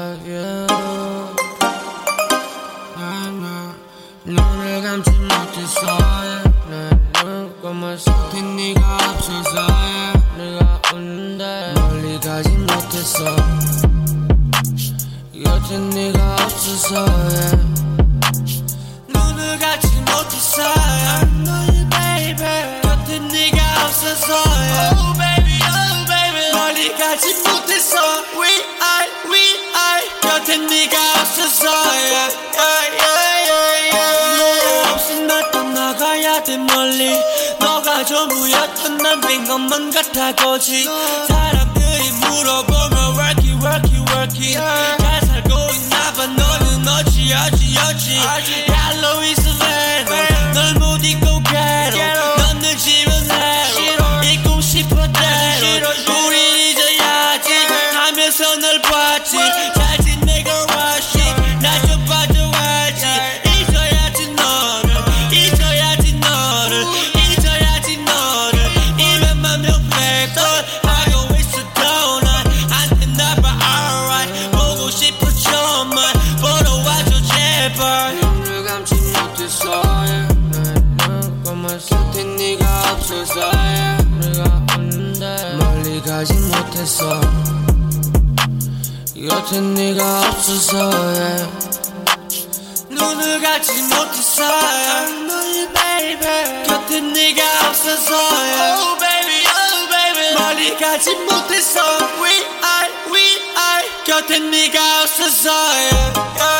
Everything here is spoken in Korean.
눈을 감지 못했어 난 눈감았어 네가 없어서 내가 웃는데 멀리 가지 못했어 곁에 네가 없어서 눈을 감지 못했어 너의 baby 곁에 네가 없어서 oh baby 멀리 가지 못했어 we I 곁에 네가 없어서 너 없이 날 떠나가야 돼 멀리 너가 전부였던 난 빈 것만 같아 거지 사람들이 물어보면 worky 잘 살고 있나봐 너는 어찌 얄로우 savannah 널 못 잊고 괴로워 너는 집은 해로 잊고 싶었대로 우리 잊어야지 하면서 널 봤지 잘 지내고 와시 나 좀 봐줘야지 잊어야지 너를 이만만 명백도 하고 있어도 난 안 되나봐 alright 보고 싶어 좀만 보러 와줘 제발 눈을 감지 못했어 난 감았을 때 네가 없어서 내가 없는데 멀리 가지 못했어 곁에 네가 없어서 눈을 감지 못했어 너의 baby 곁에 네가 없어서 oh baby 멀리 가지 못했어 we I 곁에 네가 없어서